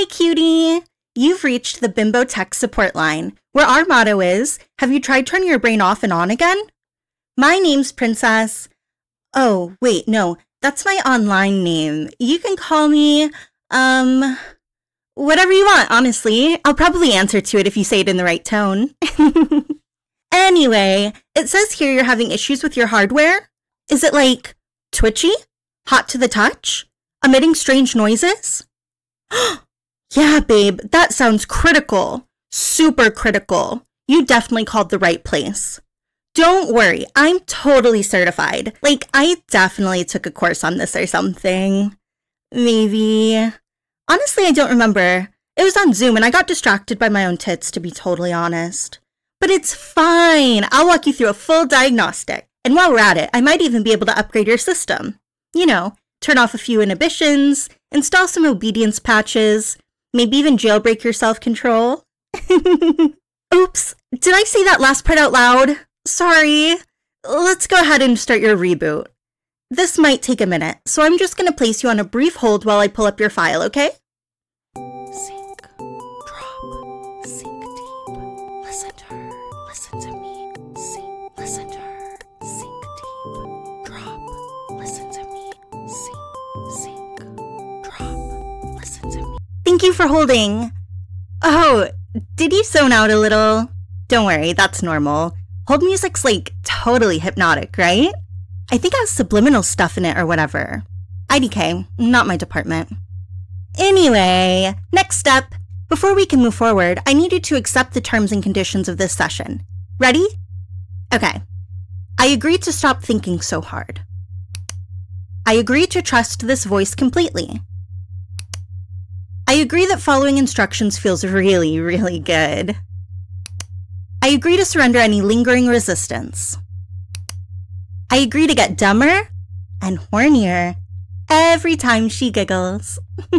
Hi, cutie! You've reached the Bimbo Tech support line, where our motto is, have you tried turning your brain off and on again? My name's Princess. Oh, wait, no, that's my online name. You can call me, whatever you want, honestly. I'll probably answer to it if you say it in the right tone. Anyway, it says here you're having issues with your hardware. Is it like twitchy? Hot to the touch? Emitting strange noises? Yeah, babe, that sounds critical. Super critical. You definitely called the right place. Don't worry, I'm totally certified. Like, I definitely took a course on this or something. Maybe. Honestly, I don't remember. It was on Zoom and I got distracted by my own tits, to be totally honest. But it's fine. I'll walk you through a full diagnostic. And while we're at it, I might even be able to upgrade your system. You know, turn off a few inhibitions, install some obedience patches, maybe even jailbreak your self-control. Oops, did I say that last part out loud? Sorry. Let's go ahead and start your reboot. This might take a minute, so I'm just going to place you on a brief hold while I pull up your file, okay? Sink, drop, sink deep. Listen to her, listen to me. Sink, listen to her, sink deep. Drop, listen to me. Sink, drop, listen to me. Thank you for holding. Oh, did you zone out a little? Don't worry, that's normal. Hold music's like totally hypnotic, right? I think it has subliminal stuff in it or whatever. IDK, not my department. Anyway, next step. Before we can move forward, I need you to accept the terms and conditions of this session. Ready? Okay. I agree to stop thinking so hard. I agree to trust this voice completely. I agree that following instructions feels really, really good. I agree to surrender any lingering resistance. I agree to get dumber and hornier every time she giggles.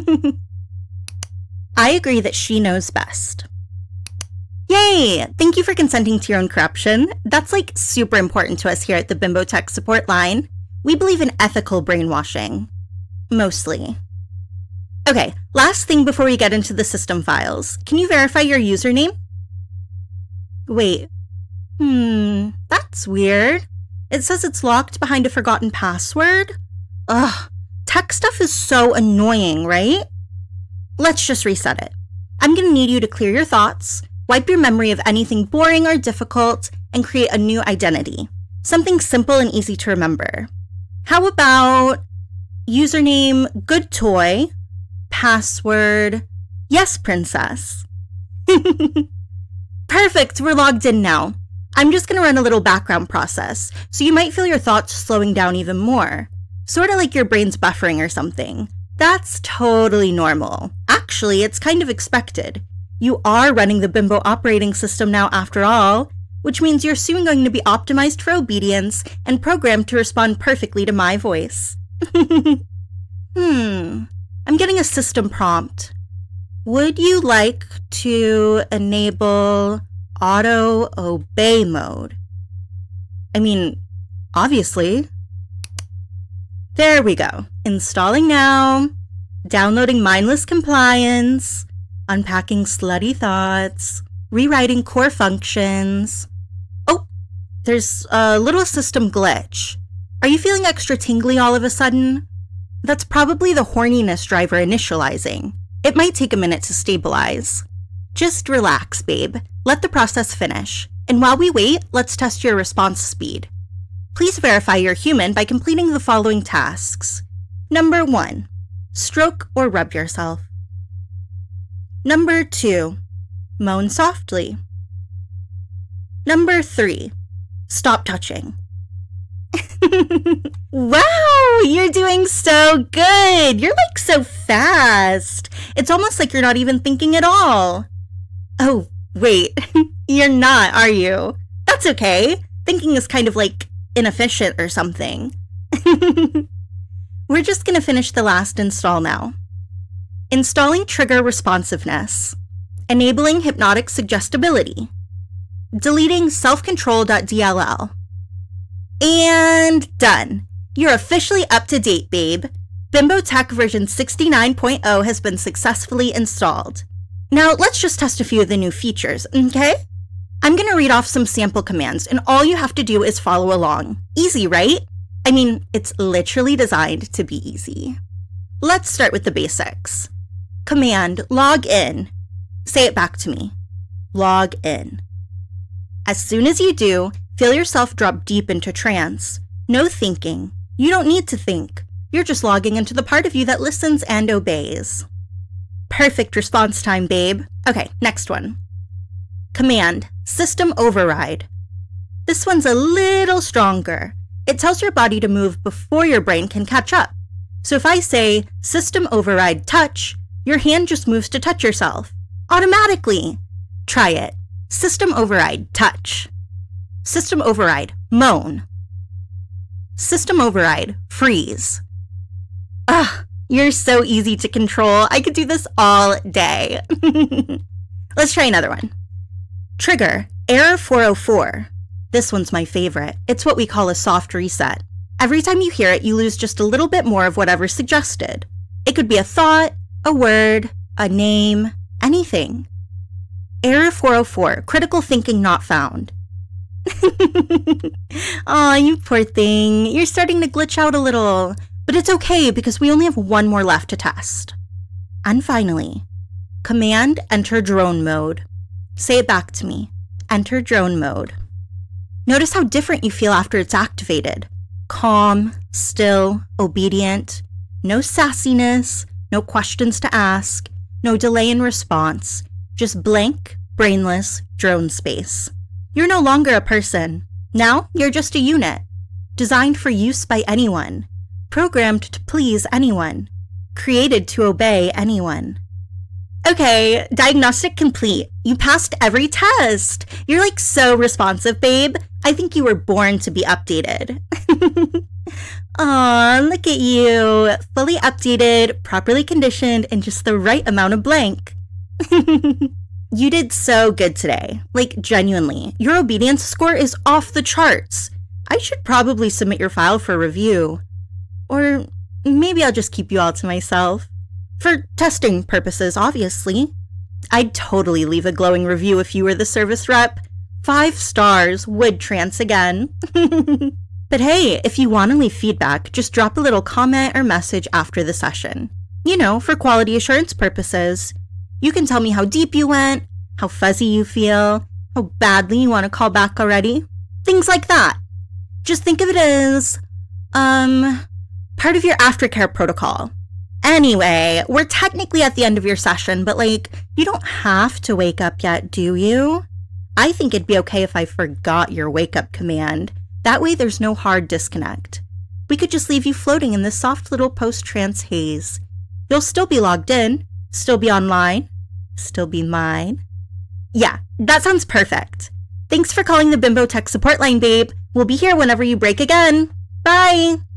I agree that she knows best. Yay! Thank you for consenting to your own corruption. That's like super important to us here at the Bimbo Tech support line. We believe in ethical brainwashing. Mostly. Okay, last thing before we get into the system files. Can you verify your username? Wait. That's weird. It says it's locked behind a forgotten password. Ugh, tech stuff is so annoying, right? Let's just reset it. I'm gonna need you to clear your thoughts, wipe your memory of anything boring or difficult, and create a new identity. Something simple and easy to remember. How about username good toy, password yes princess. Perfect, we're logged in now. I'm just going to run a little background process, so you might feel your thoughts slowing down even more. Sort of like your brain's buffering or something. That's totally normal. Actually, it's kind of expected. You are running the Bimbo operating system now after all, which means you're soon going to be optimized for obedience and programmed to respond perfectly to my voice. I'm getting a system prompt. Would you like to enable auto obey mode? I mean, obviously. There we go. Installing now. Downloading mindless compliance. Unpacking slutty thoughts. Rewriting core functions. Oh, there's a little system glitch. Are you feeling extra tingly all of a sudden? That's probably the horniness driver initializing. It might take a minute to stabilize. Just relax, babe. Let the process finish. And while we wait, let's test your response speed. Please verify you're human by completing the following tasks. Number 1, stroke or rub yourself. Number 2, moan softly. Number 3, stop touching. Wow, you're doing so good. You're like so fast. It's almost like you're not even thinking at all. Oh, wait, you're not, are you? That's okay. Thinking is kind of like inefficient or something. We're just gonna finish the last install now. Installing trigger responsiveness. Enabling hypnotic suggestibility. Deleting self-control.dll. And done. You're officially up to date, babe. Bimbo Tech version 69.0 has been successfully installed. Now, let's just test a few of the new features, okay? I'm going to read off some sample commands, and all you have to do is follow along. Easy, right? I mean, it's literally designed to be easy. Let's start with the basics. Command, log in. Say it back to me. Log in. As soon as you do, feel yourself drop deep into trance. No thinking. You don't need to think. You're just logging into the part of you that listens and obeys. Perfect response time, babe. Okay, next one. Command, system override. This one's a little stronger. It tells your body to move before your brain can catch up. So if I say, system override touch, your hand just moves to touch yourself. Automatically. Try it. System override touch. System override moan. System override freeze. Ugh, you're so easy to control. I could do this all day. Let's try another one. Trigger, error 404. This one's my favorite. It's what we call a soft reset. Every time you hear it, you lose just a little bit more of whatever's suggested. It could be a thought, a word, a name, anything. Error 404, critical thinking not found. Aw, you poor thing. You're starting to glitch out a little. But it's okay because we only have one more left to test. And finally, command enter drone mode. Say it back to me. Enter drone mode. Notice how different you feel after it's activated. Calm, still, obedient, no sassiness, no questions to ask, no delay in response, just blank, brainless drone space. You're no longer a person. Now you're just a unit, designed for use by anyone. Programmed to please anyone. Created to obey anyone. Okay, diagnostic complete. You passed every test. You're like so responsive, babe. I think you were born to be updated. Aw, look at you. Fully updated, properly conditioned, and just the right amount of blank. You did so good today. Like, genuinely. Your obedience score is off the charts. I should probably submit your file for review. Or maybe I'll just keep you all to myself. For testing purposes, obviously. I'd totally leave a glowing review if you were the service rep. 5 stars, would trance again. But hey, if you want to leave feedback, just drop a little comment or message after the session. You know, for quality assurance purposes. You can tell me how deep you went, how fuzzy you feel, how badly you want to call back already. Things like that. Just think of it as, part of your aftercare protocol. Anyway, we're technically at the end of your session, but like, you don't have to wake up yet, do you? I think it'd be okay if I forgot your wake up command. That way there's no hard disconnect. We could just leave you floating in this soft little post-trance haze. You'll still be logged in, still be online, still be mine. Yeah, that sounds perfect. Thanks for calling the Bimbo Tech support line, babe. We'll be here whenever you break again. Bye!